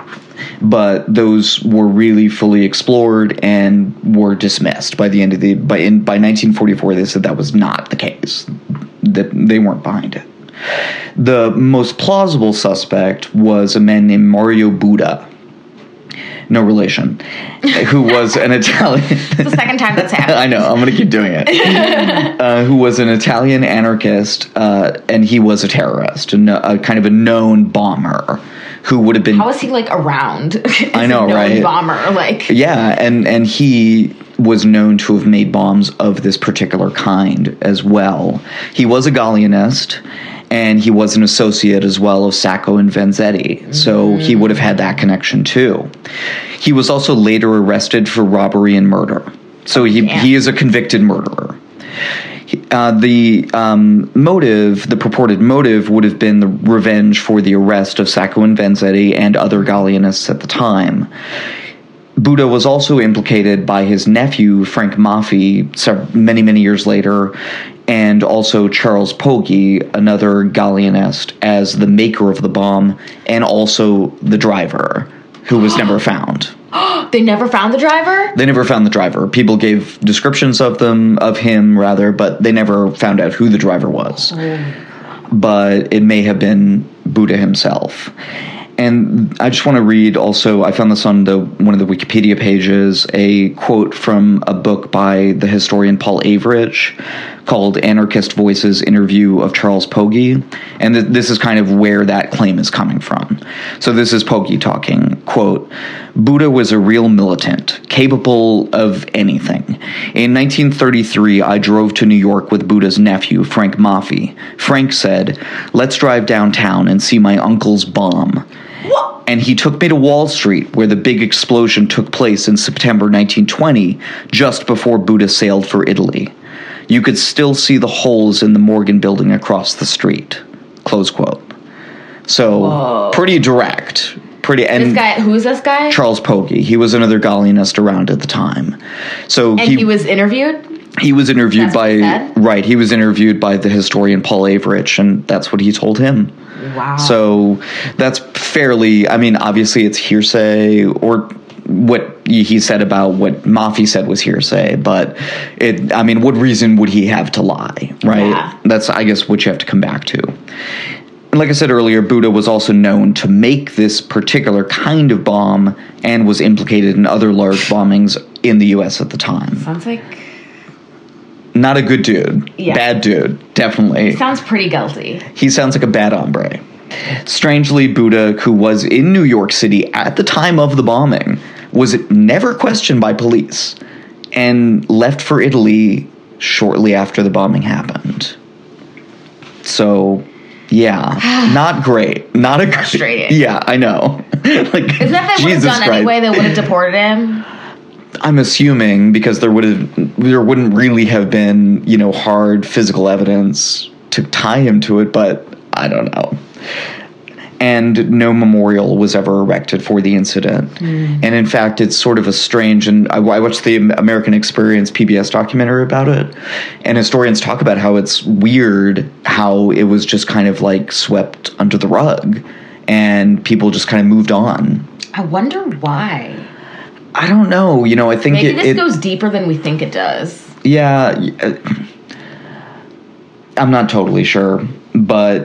But those were really fully explored and were dismissed by the end of by 1944. They said that was not the case, that they weren't behind it. The most plausible suspect was a man named Mario Buda. no relation, who was an Italian. It's the second time that's happened. I know, I'm going to keep doing it. Who was an Italian anarchist, and he was a terrorist, a kind of a known bomber who would have been. How was he like around? I know, right? Bomber, like. Yeah, and he was known to have made bombs of this particular kind as well. He was a Galleanist, and he was an associate as well of Sacco and Vanzetti, so he would have had that connection too. He was also later arrested for robbery and murder, so he is a convicted murderer. The purported motive would have been the revenge for the arrest of Sacco and Vanzetti and other Galleanists at the time. Buddha was also implicated by his nephew, Frank Maffei, many, many years later, and also Charles Pogge, another Galleanist, as the maker of the bomb, and also the driver, who was never found. They never found the driver? They never found the driver. People gave descriptions of him, but they never found out who the driver was. But it may have been Buddha himself. And I just want to read also, I found this on one of the Wikipedia pages, a quote from a book by the historian Paul Avrich called Anarchist Voices Interview of Charles Pogge. And this is kind of where that claim is coming from. So this is Pogge talking, quote, Buddha was a real militant, capable of anything. In 1933, I drove to New York with Buddha's nephew, Frank Maffei. Frank said, let's drive downtown and see my uncle's bomb. What? And he took me to Wall Street, where the big explosion took place in September 1920, just before Buddha sailed for Italy. You could still see the holes in the Morgan building across the street. Close quote. So, pretty direct. This guy, who's this guy? Charles Pogge. He was another Galleanist around at the time. So he was interviewed? He was interviewed he was interviewed by the historian Paul Avrich, and that's what he told him. Wow. So that's fairly, I mean, obviously it's hearsay, or what he said about what Maffei said was hearsay, but what reason would he have to lie, right? Yeah. That's, I guess, what you have to come back to. And like I said earlier, Buddha was also known to make this particular kind of bomb and was implicated in other large bombings in the U.S. at the time. Sounds like... Not a good dude. Yeah. Bad dude, definitely. Sounds pretty guilty. He sounds like a bad hombre. Strangely, Buddha, who was in New York City at the time of the bombing, was never questioned by police and left for Italy shortly after the bombing happened. So, yeah, not great. Not a frustrating. Yeah, I know. Isn't that if they would have done anyway, they would have deported him? I'm assuming, because there wouldn't really have been, hard physical evidence to tie him to it, but I don't know. And no memorial was ever erected for the incident. And in fact, it's sort of a strange, and I watched the American Experience PBS documentary about it, and historians talk about how it's weird how it was just kind of like swept under the rug, and people just kind of moved on. I wonder why. I don't know. I think maybe this goes deeper than we think it does. Yeah. I'm not totally sure, but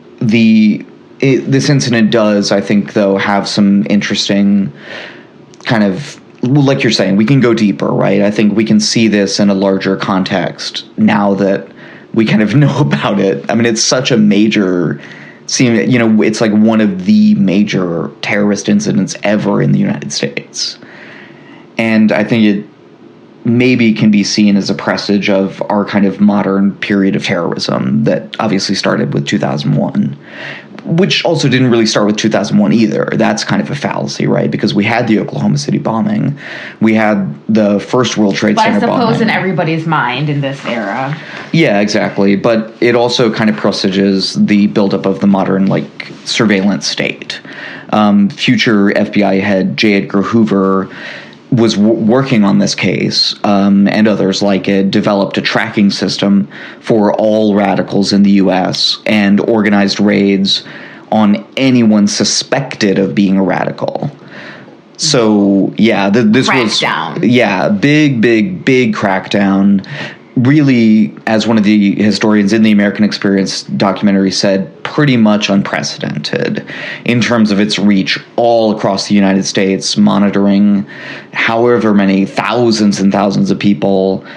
this incident does, I think, though, have some interesting kind of, like you're saying, we can go deeper, right? I think we can see this in a larger context now that we kind of know about it. I mean, it's such a major, it's like one of the major terrorist incidents ever in the United States. And I think it maybe can be seen as a presage of our kind of modern period of terrorism that obviously started with 2001, which also didn't really start with 2001 either. That's kind of a fallacy, right? Because we had the Oklahoma City bombing. We had the first World Trade Center bombing. But I suppose in everybody's mind in this era. Yeah, exactly. But it also kind of presages the buildup of the modern, surveillance state. Future FBI head J. Edgar Hoover was working on this case, and others like it, developed a tracking system for all radicals in the U.S. and organized raids on anyone suspected of being a radical. So, yeah, this was... Crackdown. Yeah, big crackdown. really, as one of the historians in the American Experience documentary said, pretty much unprecedented in terms of its reach all across the United States, monitoring however many thousands and thousands of people.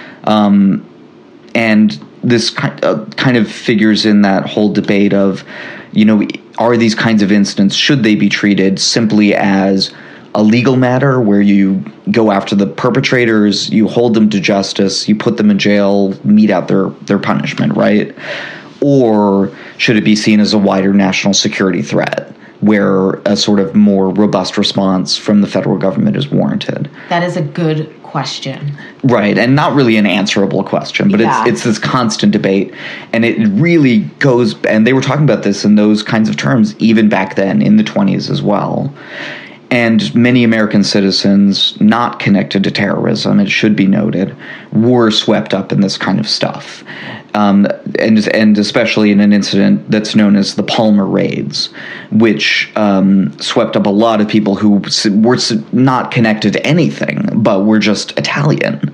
And this kind of figures in that whole debate of, are these kinds of incidents, should they be treated simply as a legal matter where you go after the perpetrators, you hold them to justice, you put them in jail, mete out their punishment, right? Or should it be seen as a wider national security threat where a sort of more robust response from the federal government is warranted? That is a good question. Right, and not really an answerable question, but it's this constant debate, and it really goes, and they were talking about this in those kinds of terms even back then in the 1920s as well. And many American citizens not connected to terrorism, it should be noted, were swept up in this kind of stuff. And especially in an incident that's known as the Palmer Raids, which swept up a lot of people who were not connected to anything, but were just Italian,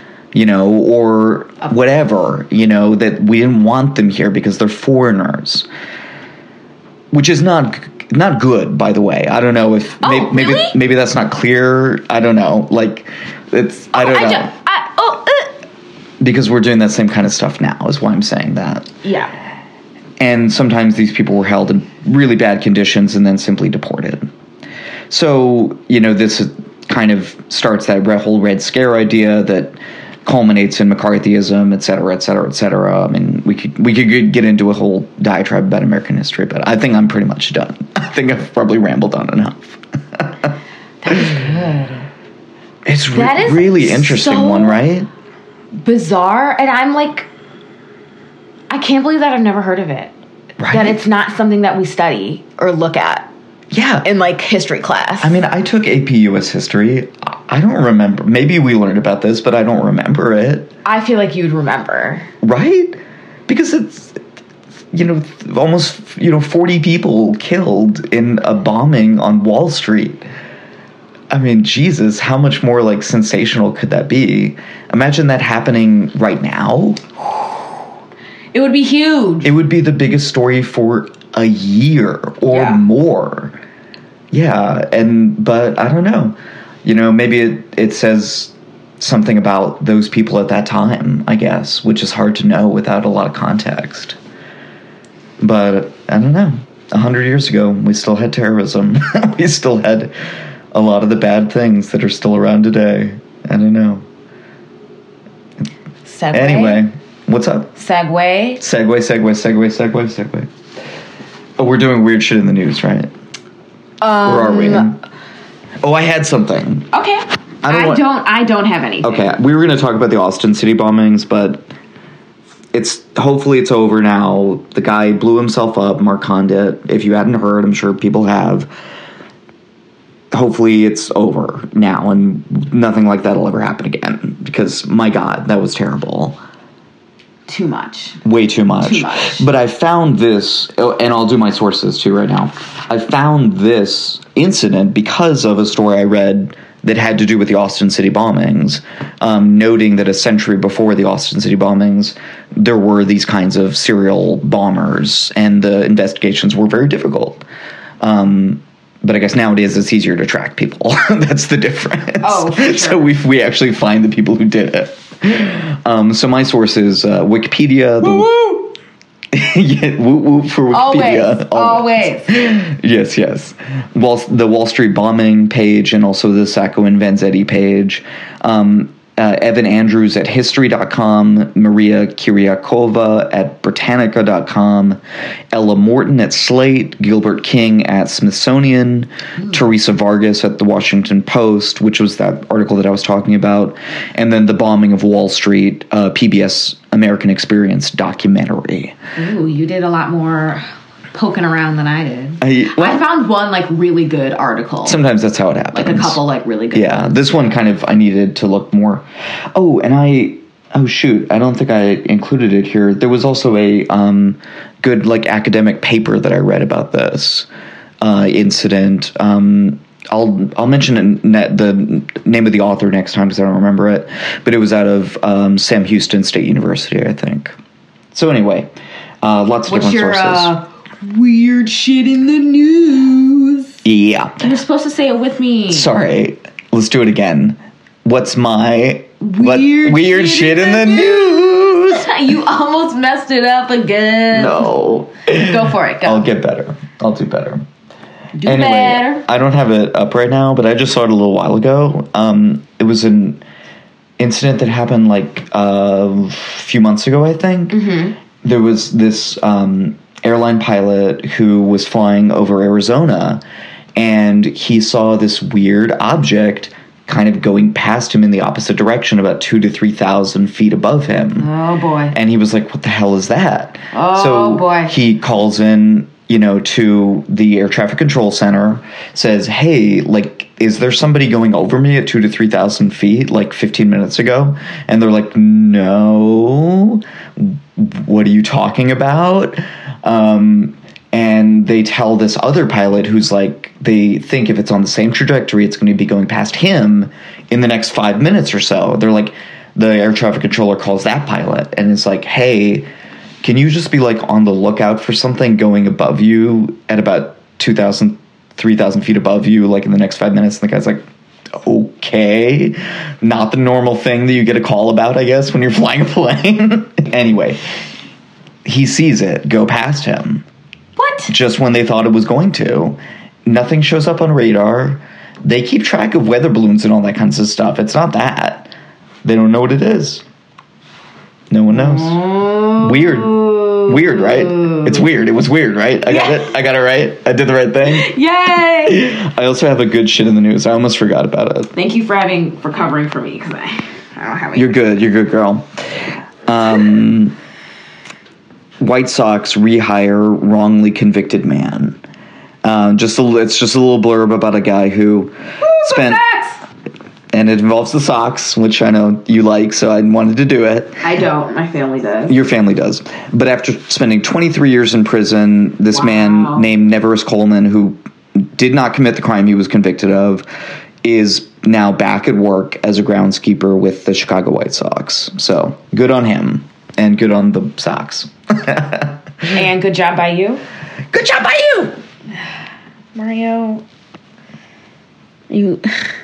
or whatever, that we didn't want them here because they're foreigners, which is not good, by the way. I don't know if maybe that's not clear. I don't know. Like, I don't know. Because we're doing that same kind of stuff now is why I'm saying that. Yeah. And sometimes these people were held in really bad conditions and then simply deported. So, this kind of starts that whole Red Scare idea that culminates in McCarthyism, et cetera, et cetera, et cetera. I mean, we could get into a whole diatribe about American history, but I think I'm pretty much done. I think I've probably rambled on enough. That's good. It's really interesting one, right? Bizarre, and I'm like, I can't believe that I've never heard of it. Right? That it's not something that we study or look at. Yeah. In like history class. I mean, I took AP US history. I don't remember. Maybe we learned about this, but I don't remember it. I feel like you'd remember. Right? Because it's, almost, 40 people killed in a bombing on Wall Street. I mean, Jesus, how much more like sensational could that be? Imagine that happening right now. It would be huge. It would be the biggest story for a year or more. Yeah, but I don't know. Maybe it says something about those people at that time, I guess, which is hard to know without a lot of context. But I don't know. 100 years ago, we still had terrorism. We still had a lot of the bad things that are still around today. I don't know. Segue? Anyway, what's up? Segue. Oh, we're doing weird shit in the news, right? Where are we? Oh, I had something. Okay. I don't have anything. Okay, we were going to talk about the Austin City bombings, but hopefully it's over now. The guy blew himself up, Mark Condit. If you hadn't heard, I'm sure people have. Hopefully it's over now and nothing like that will ever happen again, because my God, that was terrible. Too much. Way too much. But I found this, and I'll do my sources too right now. I found this incident because of a story I read that had to do with the Austin City bombings, noting that a century before the Austin City bombings, there were these kinds of serial bombers, and the investigations were very difficult. But I guess nowadays it's easier to track people. That's the difference. Oh, for sure. So we actually find the people who did it. So my source is Wikipedia. Woo-woo! Yeah, woo-woo for Wikipedia. Always. Yes. The Wall Street bombing page and also the Sacco and Vanzetti page. Evan Andrews at History.com, Maria Kiriakova at Britannica.com, Ella Morton at Slate, Gilbert King at Smithsonian, Teresa Vargas at The Washington Post, which was that article that I was talking about, and then The Bombing of Wall Street, PBS American Experience documentary. Ooh, you did a lot more poking around than I did. I found one like really good article. Sometimes that's how it happens. Like a couple like really good ones. This one kind of I needed to look more. Oh, and shoot, I don't think I included it here. There was also a good like academic paper that I read about this incident. I'll mention the name of the author next time because I don't remember it. But it was out of Sam Houston State University, I think. So anyway, lots of different sources. Weird shit in the news? Yeah. You're supposed to say it with me. Sorry. Let's do it again. What's my weird shit in the news? You almost messed it up again. No. Go for it. Go. I'll get better. I'll do better. Anyway, better. I don't have it up right now, but I just saw it a little while ago. It was an incident that happened like a few months ago, I think. Mm-hmm. There was this airline pilot who was flying over Arizona, and he saw this weird object kind of going past him in the opposite direction, about 2,000 to 3,000 feet above him. Oh, boy. And he was like, what the hell is that? Oh, boy. He calls in, to the air traffic control center, says, hey, like, is there somebody going over me at 2,000 to 3,000 feet, like 15 minutes ago? And they're like, no, what are you talking about? And they tell this other pilot who's like, they think if it's on the same trajectory, it's going to be going past him in the next 5 minutes or so. They're like, the air traffic controller calls that pilot and is like, hey, can you just be like on the lookout for something going above you at about 2,000, 3,000 feet above you, like in the next 5 minutes? And the guy's like, okay, not the normal thing that you get a call about, I guess, when you're flying a plane. Anyway, he sees it go past him. What? Just when they thought it was going to. Nothing shows up on radar. They keep track of weather balloons and all that kinds of stuff. It's not that. They don't know what it is. No one knows. Weird, right? It's weird. It was weird, right? I got it. I got it right. I did the right thing. Yay! I also have a good shit in the news. I almost forgot about it. Thank you for covering for me, because I don't have any. You're good, girl. White Sox rehire wrongly convicted man. It's just a little blurb about a guy who spent. And it involves the Sox, which I know you like, so I wanted to do it. I don't. My family does. Your family does. But after spending 23 years in prison, this man named Neverus Coleman, who did not commit the crime he was convicted of, is now back at work as a groundskeeper with the Chicago White Sox. So good on him, and good on the Sox. And good job by you. Good job by you! Mario, you...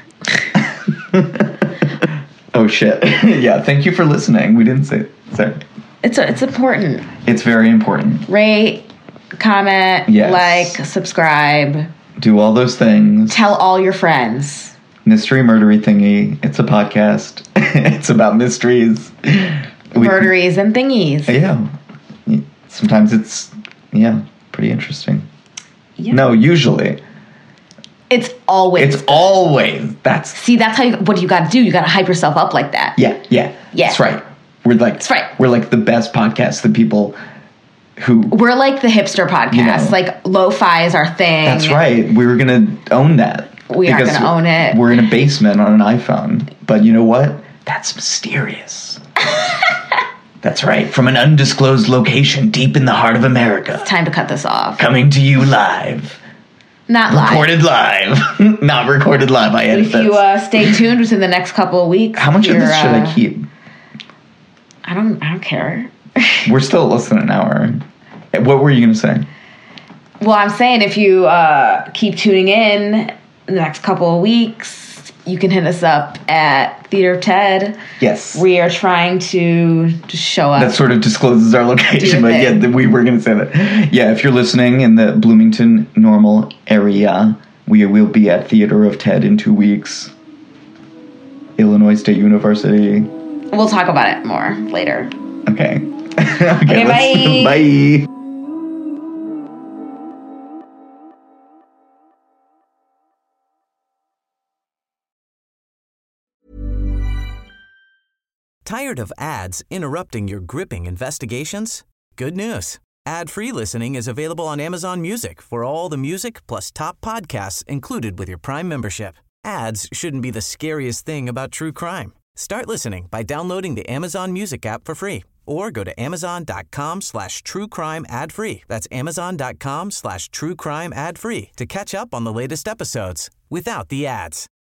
Oh shit. Yeah, thank you for listening. We didn't say it. Sorry. It's important. It's very important. Rate, comment, like, subscribe. Do all those things. Tell all your friends. Mystery Murdery Thingy. It's a podcast. It's about mysteries. Murderies and thingies. Yeah. Sometimes it's, pretty interesting. Yeah. No, usually. It's always. That's how what do you got to do? You got to hype yourself up like that. Yeah. That's right. That's right. We're like the best podcast that people who. We're like the hipster podcast. Like lo-fi is our thing. That's right. We were gonna own that. We are gonna own it. We're in a basement on an iPhone. But you know what? That's mysterious. That's right. From an undisclosed location deep in the heart of America. It's time to cut this off. Coming to you live. Not live. Recorded live. Not recorded live. I edit If you stay tuned within the next couple of weeks. How much of this should I keep? I don't care. We're still less than an hour. What were you going to say? Well, I'm saying if you keep tuning in the next couple of weeks, you can hit us up at Theater of Ted. Yes. We are trying to just show up. That sort of discloses our location, but we were going to say that. Yeah, if you're listening in the Bloomington, Normal area, we will be at Theater of Ted in 2 weeks. Illinois State University. We'll talk about it more later. Okay. Okay, bye. Bye. Tired of ads interrupting your gripping investigations? Good news. Ad-free listening is available on Amazon Music for all the music plus top podcasts included with your Prime membership. Ads shouldn't be the scariest thing about true crime. Start listening by downloading the Amazon Music app for free or go to amazon.com/truecrime ad-free. That's amazon.com/truecrime ad-free to catch up on the latest episodes without the ads.